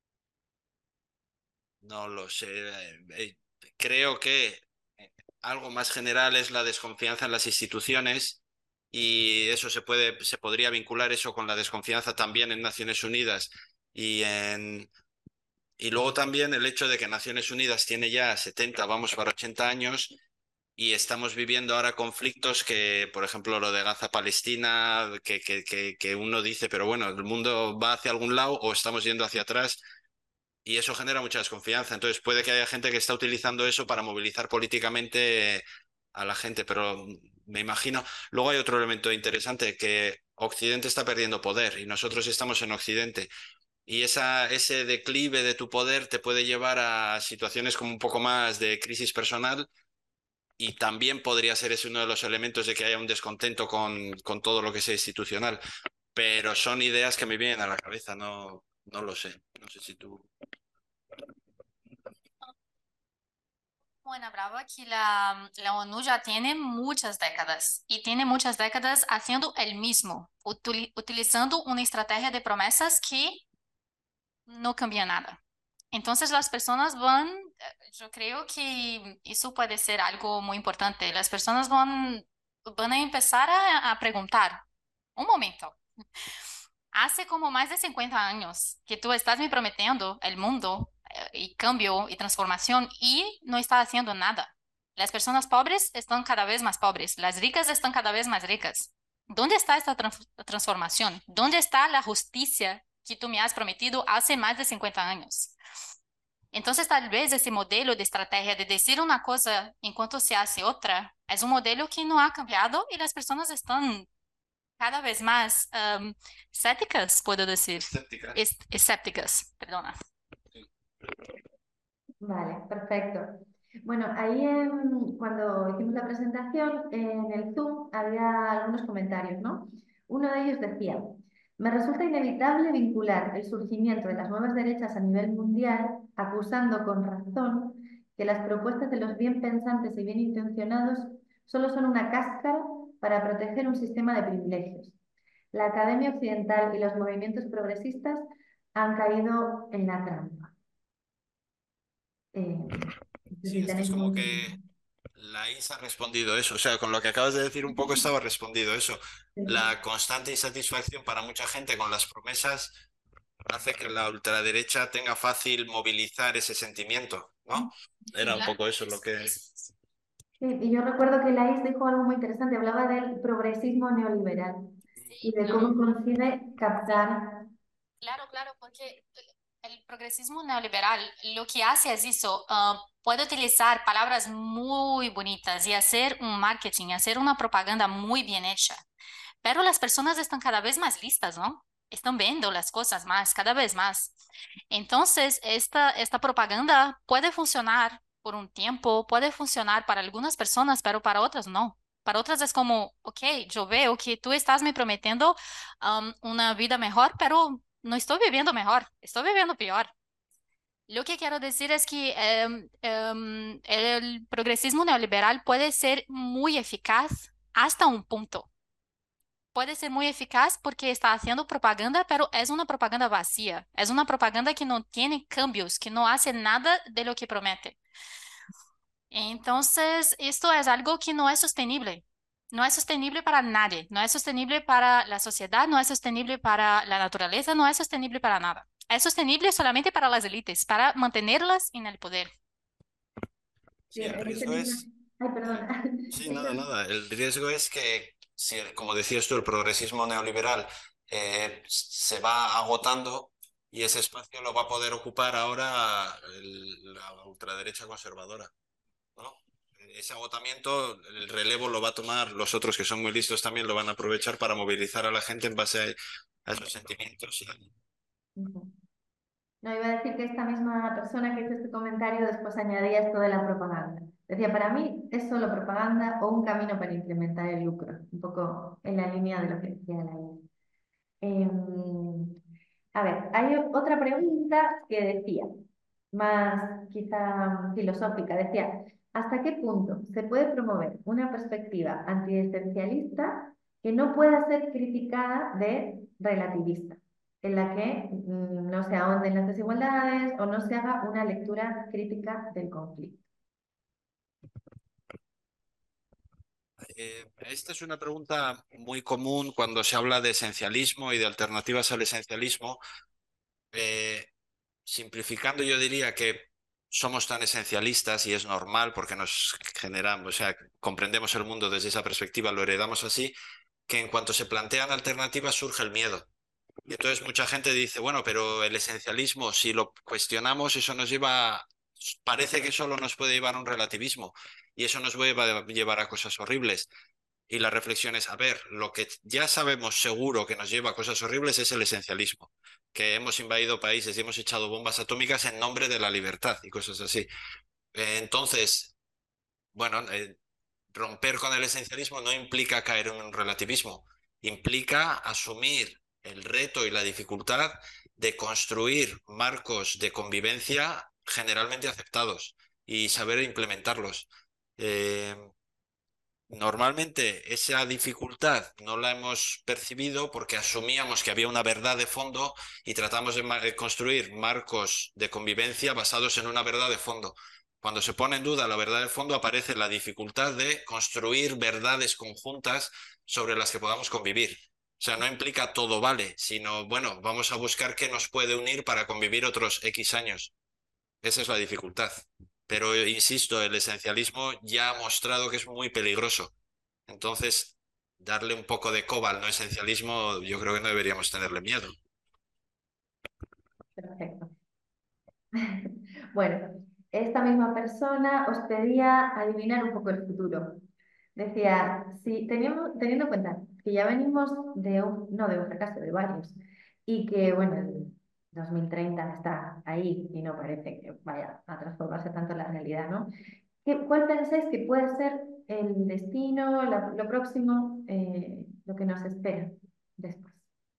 No lo sé. eh, eh, Creo que eh, algo más general es la desconfianza en las instituciones y eso se puede, se podría vincular eso con la desconfianza también en Naciones Unidas y en y luego también el hecho de que Naciones Unidas tiene ya setenta, vamos para ochenta años y estamos viviendo ahora conflictos que, por ejemplo, lo de Gaza-Palestina, que, que, que, que uno dice, pero bueno, ¿el mundo va hacia algún lado o estamos yendo hacia atrás? Y eso genera mucha desconfianza. Entonces puede que haya gente que está utilizando eso para movilizar políticamente a la gente, pero me imagino. Luego hay otro elemento interesante, que Occidente está perdiendo poder y nosotros estamos en Occidente. Y esa, ese declive de tu poder te puede llevar a situaciones como un poco más de crisis personal y también podría ser ese uno de los elementos de que haya un descontento con, con todo lo que sea institucional. Pero son ideas que me vienen a la cabeza, no, no lo sé. No sé si tú... Buena, bravo, que la, la ONU ya tiene muchas décadas y tiene muchas décadas haciendo el mismo, utili- utilizando una estrategia de promesas que no cambia nada. Entonces las personas van, eh, yo creo que eso puede ser algo muy importante. Las personas van, van a empezar a, a preguntar, un momento, hace como más de cincuenta años que tú estás me prometiendo el mundo eh, y cambio y transformación y no estás haciendo nada. Las personas pobres están cada vez más pobres, las ricas están cada vez más ricas. ¿Dónde está esta trans- transformación? ¿Dónde está la justicia que tú me has prometido hace más de cincuenta años? Entonces, tal vez ese modelo de estrategia de decir una cosa en cuanto se hace otra es un modelo que no ha cambiado y las personas están cada vez más um, céticas, puedo decir. Escéptica. Es- escépticas, perdona. Vale, perfecto. Bueno, ahí en- cuando hicimos la presentación en el Zoom había algunos comentarios, ¿no? Uno de ellos decía, me resulta inevitable vincular el surgimiento de las nuevas derechas a nivel mundial, acusando con razón que las propuestas de los bien pensantes y bien intencionados solo son una cáscara para proteger un sistema de privilegios. La Academia Occidental y los movimientos progresistas han caído en la trampa. Eh, no sé Sí, si es que es tenéis como algún- que la I S ha respondido eso. O sea, con lo que acabas de decir un poco estaba respondido eso. La constante insatisfacción para mucha gente con las promesas hace que la ultraderecha tenga fácil movilizar ese sentimiento, ¿no? Era un Claro. poco eso lo que... Sí, y yo recuerdo que Laís dijo algo muy interesante, hablaba del progresismo neoliberal y Sí, de claro. cómo consigue captar. Claro, claro, porque el progresismo neoliberal lo que hace es eso, ah, puede utilizar palabras muy bonitas y hacer un marketing, hacer una propaganda muy bien hecha, pero las personas están cada vez más listas, ¿no? Están viendo las cosas más, cada vez más. Entonces, esta, esta propaganda puede funcionar por un tiempo, puede funcionar para algunas personas, pero para otras no. Para otras es como, ok, yo veo que tú estás me prometiendo um, una vida mejor, pero no estoy viviendo mejor, estoy viviendo peor. Lo que quiero decir es que em, em, el progresismo neoliberal puede ser muy eficaz hasta un punto. Puede ser muy eficaz porque está haciendo propaganda, pero es una propaganda vacía. Es una propaganda que no tiene cambios, que no hace nada de lo que promete. Entonces, esto es algo que no es sostenible. No es sostenible para nadie, no es sostenible para la sociedad, no es sostenible para la naturaleza, no es sostenible para nada. Es sostenible solamente para las élites, para mantenerlas en el poder. Sí, Sí, el en este riesgo mismo... es... Ay, el- perdona. Sí, Es nada, que- nada. El riesgo es que, si, como decías tú, el progresismo neoliberal eh, se va agotando y ese espacio lo va a poder ocupar ahora el- la ultraderecha conservadora, ¿no? Ese agotamiento, el relevo lo va a tomar los otros que son muy listos también, lo van a aprovechar para movilizar a la gente en base a, a esos sentimientos. y- Ujú. No, iba a decir que esta misma persona que hizo este comentario después añadía esto de la propaganda. Decía, para mí es solo propaganda o un camino para incrementar el lucro, un poco en la línea de lo que decía la Em, a ver, hay otra pregunta que decía, más quizá filosófica, decía, ¿hasta qué punto se puede promover una perspectiva antiesencialista que no pueda ser criticada de relativista, en la que mm, no se ahonden las desigualdades o no se haga una lectura crítica del conflicto? Eh, esta es una pregunta muy común cuando se habla de esencialismo y de alternativas al esencialismo. Eh, Simplificando, yo diría que somos tan esencialistas y es normal porque nos generamos, o sea, comprendemos el mundo desde esa perspectiva, lo heredamos así, que en cuanto se plantean alternativas surge el miedo. Y entonces mucha gente dice, bueno, pero el esencialismo, si lo cuestionamos, eso nos lleva, parece que solo nos puede llevar a un relativismo y eso nos puede llevar a cosas horribles. Y la reflexión es, a ver, lo que ya sabemos seguro que nos lleva a cosas horribles es el esencialismo, que hemos invadido países y hemos echado bombas atómicas en nombre de la libertad y cosas así. Eh, entonces, bueno, eh, romper con el esencialismo no implica caer en un relativismo, implica asumir el reto y la dificultad de construir marcos de convivencia generalmente aceptados y saber implementarlos. Eh, Normalmente esa dificultad no la hemos percibido porque asumíamos que había una verdad de fondo y tratamos de ma- de construir marcos de convivencia basados en una verdad de fondo. Cuando se pone en duda la verdad de fondo aparece la dificultad de construir verdades conjuntas sobre las que podamos convivir. O sea, no implica todo vale, sino, bueno, vamos a buscar qué nos puede unir para convivir otros X años. Esa es la dificultad. Pero, eh, insisto, el esencialismo ya ha mostrado que es muy peligroso. Entonces, darle un poco de coba al no esencialismo, yo creo que no deberíamos tenerle miedo. Perfecto. Bueno, esta misma persona os pedía adivinar un poco el futuro. Decía, si teníamos, teniendo en cuenta que ya venimos de un, no de un fracaso, de varios, y que, bueno, el dos mil treinta está ahí y no parece que vaya a transformarse tanto la realidad, ¿no? ¿Qué, cuál pensáis que puede ser el destino, la- lo próximo, eh, lo que nos espera después?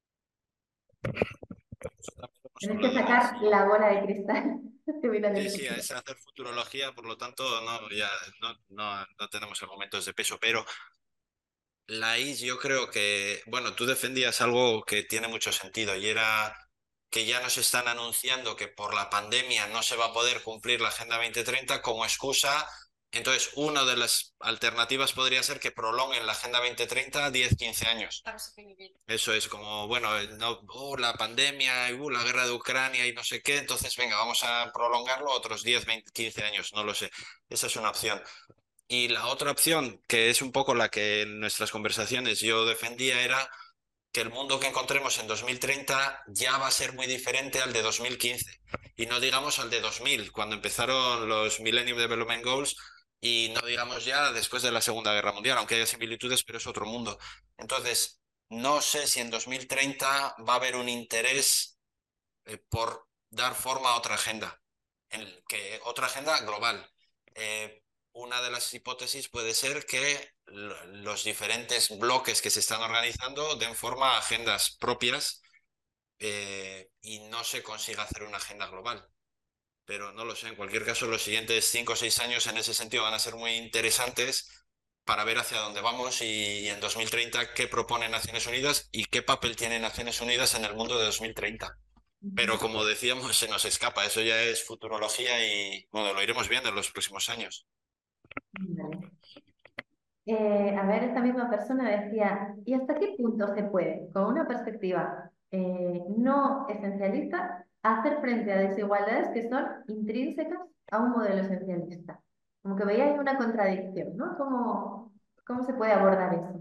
Eso también lo hemos Tenéis que hablado. sacar la bola de cristal que viene Sí, del sí, futuro. es hacer futurología, por lo tanto, no, ya no, no, no tenemos argumentos de peso, pero la I S yo creo que, bueno, tú defendías algo que tiene mucho sentido y era que ya nos están anunciando que por la pandemia no se va a poder cumplir la Agenda dos mil treinta como excusa. Entonces, una de las alternativas podría ser que prolonguen la Agenda dos mil treinta a diez, quince años. Eso es como, bueno, eh, no, oh, la pandemia, y, uh, la guerra de Ucrania y no sé qué, entonces venga, vamos a prolongarlo otros diez, veinte, quince años, no lo sé. Esa es una opción. Y la otra opción, que es un poco la que en nuestras conversaciones yo defendía, era que el mundo que encontremos en dos mil treinta ya va a ser muy diferente al de dos mil quince. Y no digamos al de dos mil, cuando empezaron los Millennium Development Goals, y no digamos ya después de la Segunda Guerra Mundial, aunque haya similitudes, pero es otro mundo. Entonces, no sé si en dos mil treinta va a haber un interés eh, por dar forma a otra agenda, en que, otra agenda global. Eh, una de las hipótesis puede ser que los diferentes bloques que se están organizando den forma a agendas propias eh, y no se consiga hacer una agenda global. Pero no lo sé, en cualquier caso, los siguientes cinco o seis años en ese sentido van a ser muy interesantes para ver hacia dónde vamos y, y en dos mil treinta qué propone Naciones Unidas y qué papel tiene Naciones Unidas en el mundo de dos mil treinta. Pero como decíamos, se nos escapa. Eso ya es futurología y bueno, lo iremos viendo en los próximos años. Vale. Eh, a ver, esta misma persona decía, ¿y hasta qué punto se puede, con una perspectiva eh, no esencialista, hacer frente a desigualdades que son intrínsecas a un modelo esencialista? Como que veía ahí una contradicción, ¿no? ¿Cómo, cómo se puede abordar eso?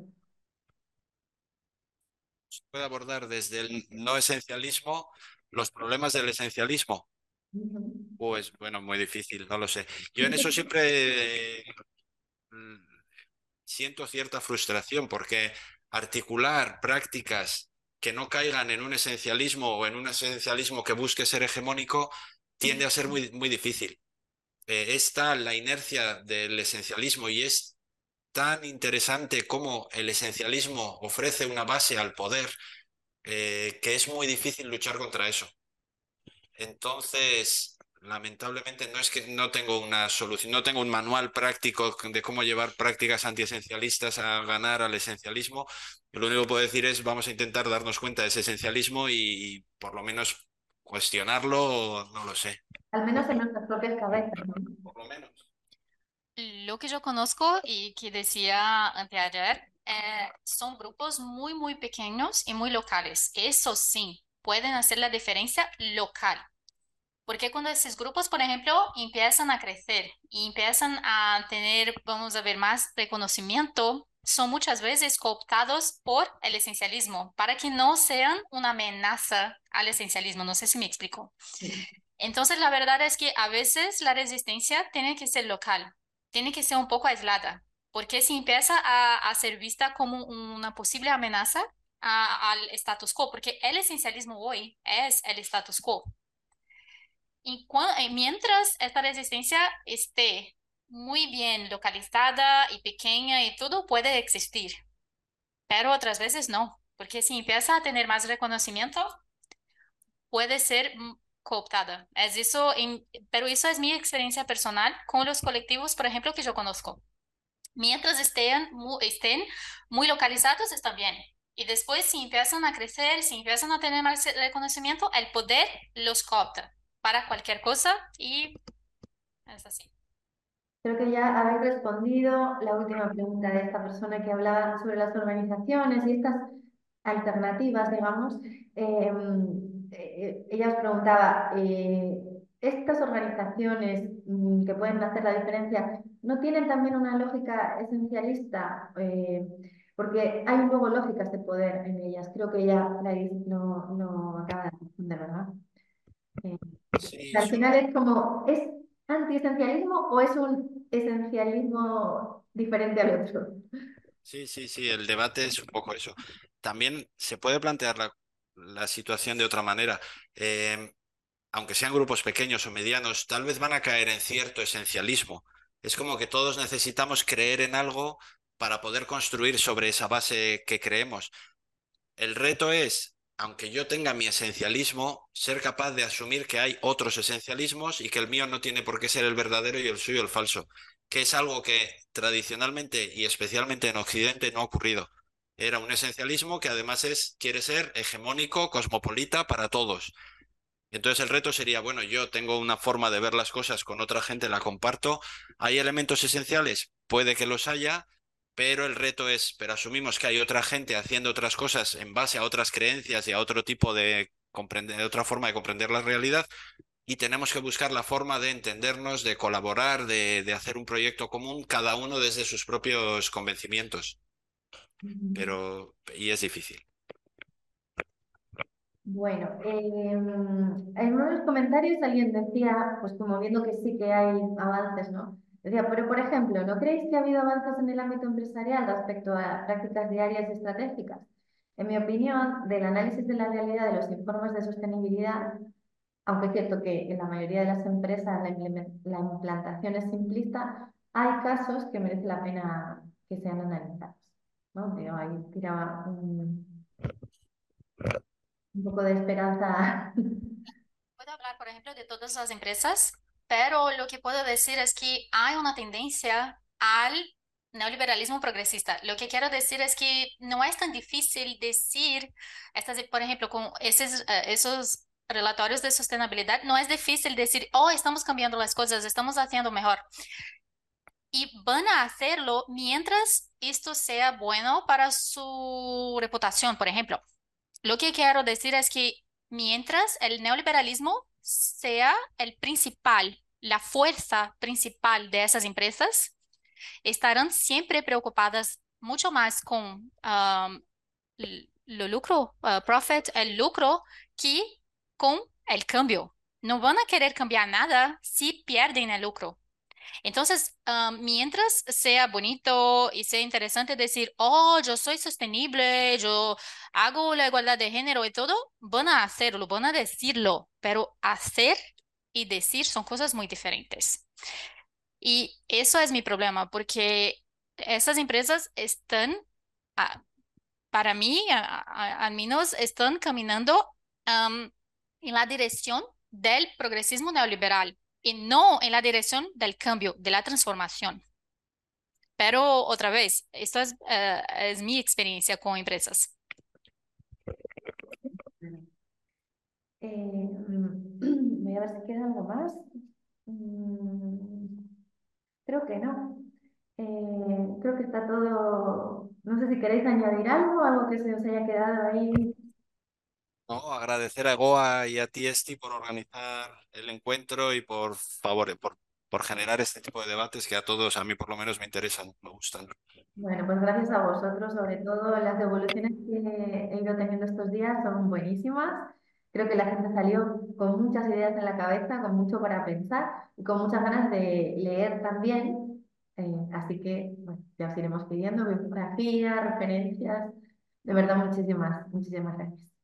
Se puede abordar desde el no esencialismo los problemas del esencialismo. Ujú. Pues bueno, muy difícil, no lo sé. Yo en eso siempre eh, siento cierta frustración porque articular prácticas que no caigan en un esencialismo o en un esencialismo que busque ser hegemónico tiende a ser muy, muy difícil. Eh, está la inercia del esencialismo y es tan interesante cómo el esencialismo ofrece una base al poder, eh, que es muy difícil luchar contra eso. Entonces, lamentablemente no es que no tengo una solución, no tengo un manual práctico de cómo llevar prácticas antiesencialistas a ganar al esencialismo. Lo único que puedo decir es vamos a intentar darnos cuenta de ese esencialismo y, por lo menos cuestionarlo, no lo sé, Al menos en nuestras propias cabezas, ¿no? por lo menos. Lo que yo conozco y que decía anteayer, eh, son grupos muy, muy pequeños y muy locales. Eso sí, pueden hacer la diferencia local. Porque cuando esos grupos, por ejemplo, empiezan a crecer y empiezan a tener, vamos a ver, más reconocimiento, son muchas veces cooptados por el esencialismo para que no sean una amenaza al esencialismo. No sé si me explico. Sí. Entonces, la verdad es que a veces la resistencia tiene que ser local, tiene que ser un poco aislada, porque si empieza a, a ser vista como una posible amenaza a- al status quo, porque el esencialismo hoy es el status quo. Y cua- eh, mientras esta resistencia esté muy bien localizada y pequeña y todo puede existir, pero otras veces no, porque si empieza a tener más reconocimiento, puede ser mm, cooptada. Es eso, en- pero eso es mi experiencia personal con los colectivos, por ejemplo, que yo conozco. Mientras estén, mu- estén muy localizados, están bien. Y después, si empiezan a crecer, si empiezan a tener más reconocimiento, el poder los coopta para cualquier cosa y es así. Creo que ya habéis respondido la última pregunta de esta persona que hablaba sobre las organizaciones y estas alternativas, digamos. Eh, eh, ella os preguntaba, eh, ¿estas organizaciones mm, que pueden hacer la diferencia no tienen también una lógica esencialista? Eh, porque hay luego lógicas de poder en ellas. Creo que ella la no, no acaba de responder, ¿verdad? Eh, Sí, Al son, final es como, ¿es antiesencialismo o es un esencialismo diferente al otro? sí, sí, sí, el debate es un poco eso. También se puede plantear la, la situación de otra manera. Eh, aunque sean grupos pequeños o medianos, tal vez van a caer en cierto esencialismo. Es como que todos necesitamos creer en algo para poder construir sobre esa base que creemos. El reto es, aunque yo tenga mi esencialismo, ser capaz de asumir que hay otros esencialismos y que el mío no tiene por qué ser el verdadero y el suyo el falso, que es algo que tradicionalmente y especialmente en Occidente no ha ocurrido. Era un esencialismo que además es, quiere ser hegemónico, cosmopolita para todos. Entonces el reto sería, bueno, yo tengo una forma de ver las cosas con otra gente, la comparto. ¿Hay elementos esenciales? Puede que los haya, pero el reto es, pero asumimos que hay otra gente haciendo otras cosas en base a otras creencias y a otro tipo de comprender, otra forma de comprender la realidad, y tenemos que buscar la forma de entendernos, de colaborar, de, de hacer un proyecto común, cada uno desde sus propios convencimientos. Ujú. Pero, y es difícil. Bueno, eh, en uno de los comentarios alguien decía, pues como viendo que sí que hay avances, ¿no? Decía, pero por ejemplo, ¿no creéis que ha habido avances en el ámbito empresarial respecto a prácticas diarias y estratégicas? En mi opinión, del análisis de la realidad de los informes de sostenibilidad, aunque es cierto que en la mayoría de las empresas la, implemen- la implantación es simplista, hay casos que merece la pena que sean analizados, ¿no? Pero ahí tiraba un, un poco de esperanza. Puedo hablar, por ejemplo, de todas las empresas, pero lo que puedo decir es que hay una tendencia al neoliberalismo progresista. Lo que quiero decir es que no es tan difícil decir, estas, por ejemplo, con esos, eh, esos relatorios de sostenibilidad, no es difícil decir, oh, estamos cambiando las cosas, estamos haciendo mejor. y van a hacerlo mientras esto sea bueno para su reputación, por ejemplo. Lo que quiero decir es que mientras el neoliberalismo sea el principal, la fuerza principal de esas empresas, estarán siempre preocupadas mucho más con um, l- lo lucro, uh, profit, el lucro, que con el cambio. No van a querer cambiar nada si pierden el lucro. Entonces, um, mientras sea bonito y sea interesante decir, oh, yo soy sostenible, yo hago la igualdad de género y todo, van a hacerlo, van a decirlo, pero hacer y decir son cosas muy diferentes. Y eso es mi problema, porque esas empresas están, ah, para mí, a- a- al menos, están caminando um, en la dirección del progresismo neoliberal y no en la dirección del cambio, de la transformación. Pero otra vez, esto es, eh, es mi experiencia con empresas. Eh, mm, voy a ver si queda algo más. Mm, creo que no. Eh, creo que está todo. No sé si queréis añadir algo, algo que se os haya quedado ahí. No, agradecer a Goa y a ti, Esti, por organizar el encuentro y por favor, por, por generar este tipo de debates que a todos, a mí por lo menos, me interesan, me gustan. Bueno, pues gracias a vosotros, sobre todo las devoluciones que he ido teniendo estos días son buenísimas. Creo que la gente salió con muchas ideas en la cabeza, con mucho para pensar y con muchas ganas de leer también. Eh, así que, bueno, ya os iremos pidiendo bibliografía, referencias. De verdad, muchísimas, muchísimas gracias.